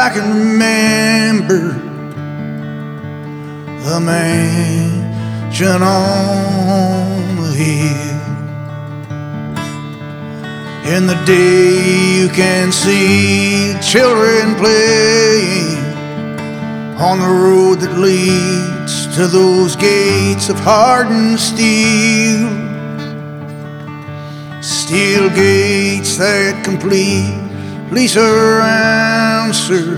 I can remember the mansion on the hill. In the day you can see children playing on the road that leads to those gates of hardened steel. Steel gates that completely surround, sir,